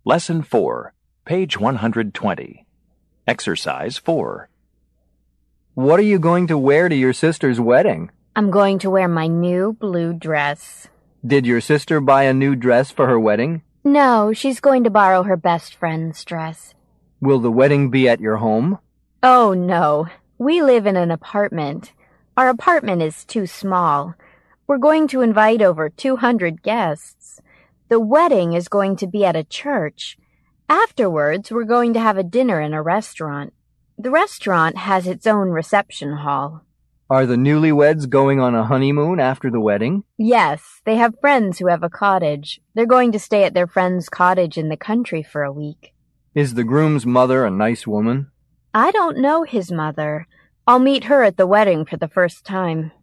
Lesson 4, page 120. Exercise 4. What are you going to wear to your sister's wedding? I'm going to wear my new blue dress. Did your sister buy a new dress for her wedding? No, she's going to borrow her best friend's dress. Will the wedding be at your home? Oh, no. We live in an apartment. Our apartment is too small. We're going to invite over 200 guests. The wedding is going to be at a church. Afterwards, we're going to have a dinner in a restaurant. The restaurant has its own reception hall. Are the newlyweds going on a honeymoon after the wedding? Yes, they have friends who have a cottage. They're going to stay at their friend's cottage in the country for a week. Is the groom's mother a nice woman? I don't know his mother. I'll meet her at the wedding for the first time.